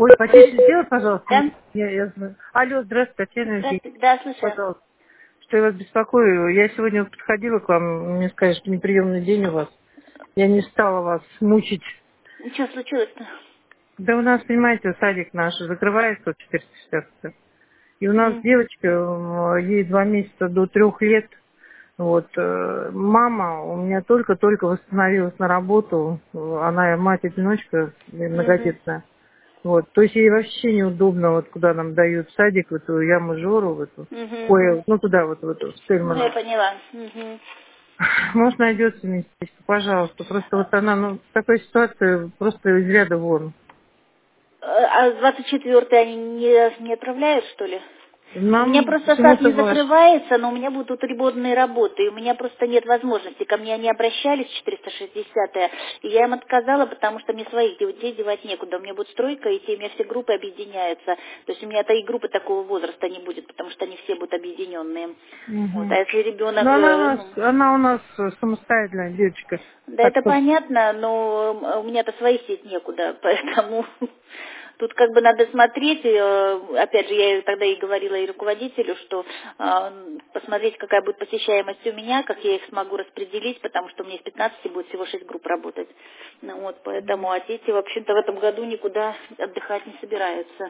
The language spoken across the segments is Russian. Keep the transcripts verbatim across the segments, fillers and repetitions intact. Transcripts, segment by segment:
Ой, потише сделай, пожалуйста. Да? Я, я знаю. Алло, здравствуйте, Татьяна Евгеньевна. Здравствуйте. Да, слушаю. Пожалуйста. Что я вас беспокою? Я сегодня подходила к вам, мне сказали, что неприемный день у вас. Я не стала вас мучить. Что случилось-то? Да у нас, понимаете, садик наш закрывается в четыреста шестьдесят. И у нас М. девочка, э, ей два месяца до трех лет. Вот, э, мама у меня только-только восстановилась на работу. Она мать-одиночка, Мгм. многодетная. Вот, то есть ей вообще неудобно, вот куда нам дают в садик, в эту яму Жору, в эту, Мгм. ой, ну туда вот, в эту, в Ну, я Стельмана. поняла. Мгм. Может, найдется местечко, пожалуйста. Просто вот она, ну, в такой ситуации просто из ряда вон. Э, А двадцать четвёртый они не, не отправляют, что ли? У меня Нам просто сад почему-то не ваш... закрывается, но у меня будут тут ремонтные работы, и у меня просто нет возможности. Ко мне они обращались, четыреста шестидесятая, и я им отказала, потому что мне своих детей девать некуда. У меня будет стройка, и те у меня все группы объединяются. То есть у меня и группы такого возраста не будет, потому что они все будут объединенные. Вот. А Мгм. если ребенок, Ну, она у э, нас, ну, она у нас э, самостоятельная девочка. да, Так это что, понятно, но м, у меня-то своих сеть некуда, поэтому тут как бы надо смотреть, э, опять же, я и тогда и говорила и руководителю, что э, посмотреть, какая будет посещаемость у меня, как я их смогу распределить, потому что у меня из пятнадцати будет всего шесть групп работать. Ну вот, поэтому, а дети, в общем-то, в этом году никуда отдыхать не собираются.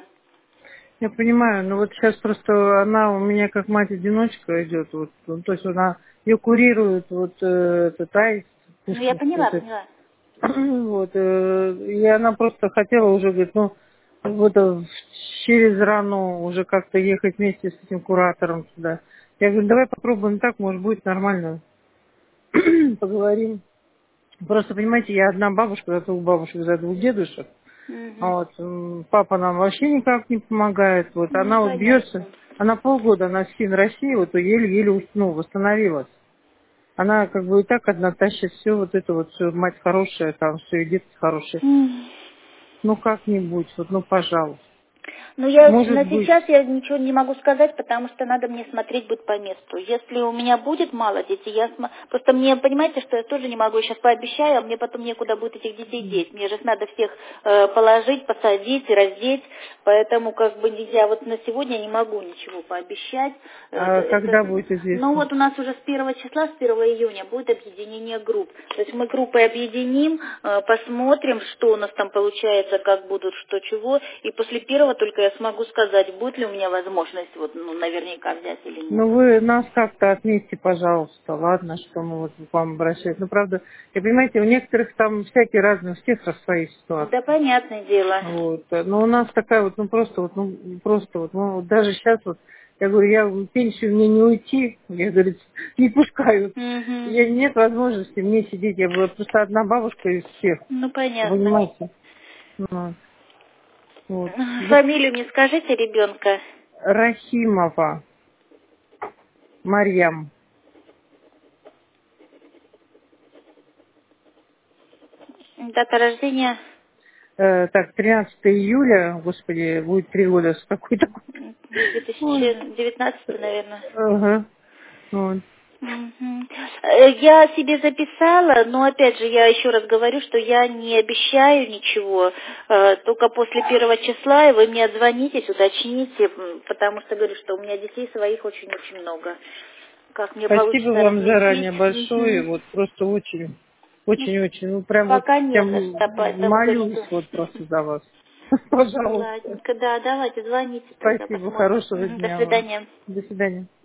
я понимаю, но вот сейчас просто она у меня как мать-одиночка идет, вот, ну, то есть она ее курирует, вот, э, этот Айс, Ну, я Пушкинский, поняла, вот, это. поняла. Вот, э, и она просто хотела уже, говорит, ну, вот э, через рану уже как-то ехать вместе с этим куратором сюда. Я говорю, давай попробуем так, может будет нормально. Поговорим. Просто, понимаете, я одна бабушка, за двух бабушек, за двух дедушек. А Угу. вот м, папа нам вообще никак не помогает. Вот Ну, она вот бьется, понятно. она полгода, она с Фин России, вот еле-еле ну, восстановилась. Она как бы и так одна тащит все вот это вот, всё, мать хорошая, там все, и дети хорошие. М. Ну как-нибудь, вот, ну пожалуйста. Ну, я Может на быть. сейчас я ничего не могу сказать, потому что надо мне смотреть будет по месту. Если у меня будет мало детей, я см... просто мне, понимаете, что я тоже не могу, сейчас пообещаю, а мне потом некуда будет этих детей деть. Мне же их надо всех э, положить, посадить, раздеть, поэтому как бы я вот на сегодня не могу ничего пообещать. Это, А когда это... будет Ну известно? вот у нас уже с первого числа, с первого июня будет объединение групп. То есть мы группы объединим, э, посмотрим, что у нас там получается, как будут, что чего, и после первого только я смогу сказать, будет ли у меня возможность вот, ну, наверняка взять или нет. Ну вы нас как-то отметьте, пожалуйста, ладно, что мы вот к вам обращаемся. Ну правда, и понимаете, у некоторых там всякие разные, у всех со своей Да, ситуации. понятное дело. Вот. Но у нас такая вот, ну просто вот, ну просто вот, ну вот даже сейчас вот, я говорю, я в пенсию мне не уйти, я говорю, не пускают. Угу. Я, нет возможности мне сидеть, я была просто одна бабушка из всех, Ну, понятно. понимаете? Ну, вот. Фамилию мне скажите ребенка. Рахимова Марьям. Дата рождения Э, так, тринадцатого июля, господи, будет три года с какой-то... две Ой. тысячи девятнадцатый, наверное. Ага. Вот. Мгм. Э, Я себе записала, но опять же я еще раз говорю, что я не обещаю ничего, э, только после первого числа, и вы мне отзвонитесь, уточните, м, потому что говорю, что у меня детей своих очень-очень много. Как мне Спасибо получится вам разместить? заранее большое, Мгм. вот просто очень, Ну, очень-очень, ну прям вот пока не за прям что по этому молюсь поводу. вот просто за вас. Пожалуйста. Ладненько, да, давайте звоните тогда, Спасибо, посмотрим. хорошего Мгм. До дня вам. свидания. До свидания.